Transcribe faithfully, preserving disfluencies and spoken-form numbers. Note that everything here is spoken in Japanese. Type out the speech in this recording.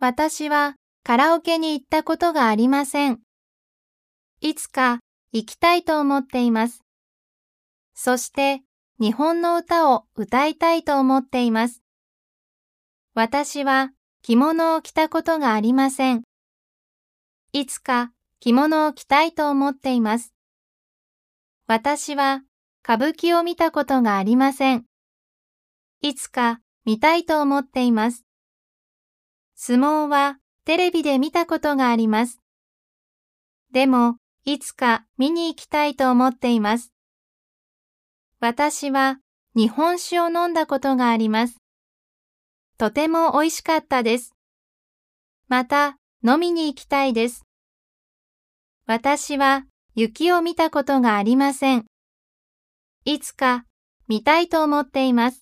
私はカラオケに行ったことがありません。いつか行きたいと思っています。そして日本の歌を歌いたいと思っています。私は着物を着たことがありません。いつか着物を着たいと思っています。私は歌舞伎を見たことがありません。いつか見たいと思っています。相撲はテレビで見たことがあります。でも、いつか見に行きたいと思っています。私は日本酒を飲んだことがあります。とても美味しかったです。また飲みに行きたいです。私は雪を見たことがありません。いつか見たいと思っています。